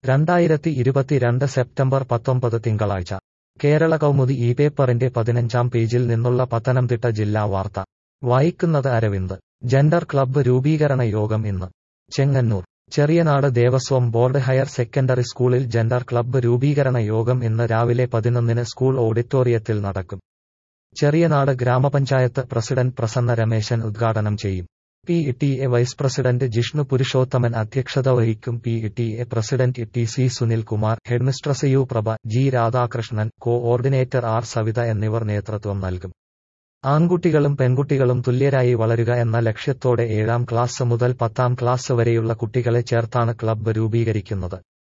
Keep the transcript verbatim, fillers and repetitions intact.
രണ്ടായിരത്തി ഇരുപത്തിരണ്ട് സെപ്റ്റംബർ പത്തൊമ്പത് തിങ്കളാഴ്ച കേരള കൗമുദി ഈ പേപ്പറിന്റെ പതിനഞ്ചാം പേജിൽ നിന്നുള്ള പത്തനംതിട്ട ജില്ലാ വാർത്ത വായിക്കുന്നത് അരവിന്ദ്. ജെൻഡർ ക്ലബ്ബ് രൂപീകരണ യോഗം ഇന്ന്. Chengannur Cheriyanad Devaswom board higher secondary സ്കൂളിൽ ജെൻഡർ ക്ലബ്ബ് രൂപീകരണ യോഗം ഇന്ന് രാവിലെ പതിനൊന്നിന് സ്കൂൾ ഓഡിറ്റോറിയത്തിൽ നടക്കും. ചെറിയനാട് ഗ്രാമപഞ്ചായത്ത് പ്രസിഡന്റ് പ്രസന്ന രമേശൻ ഉദ്ഘാടനം ചെയ്യും. P T A vice president Jishnu Purushothaman അധ്യക്ഷത വഹിക്കും. P T A president T C Sunilkumar, headmistress U Prabha, G Radhakrishnan, coordinator R Savitha എന്നിവർ നേതൃത്വം നൽകും. ആൺകുട്ടികളും പെൺകുട്ടികളും തുല്യരായി വളരുക എന്ന ലക്ഷ്യത്തോടെ ഏഴാം ക്ലാസ് മുതൽ പത്താം ക്ലാസ് വരെയുള്ള കുട്ടികളെ ചേർത്താണ് ക്ലബ്ബ് രൂപീകരിക്കുന്നത്.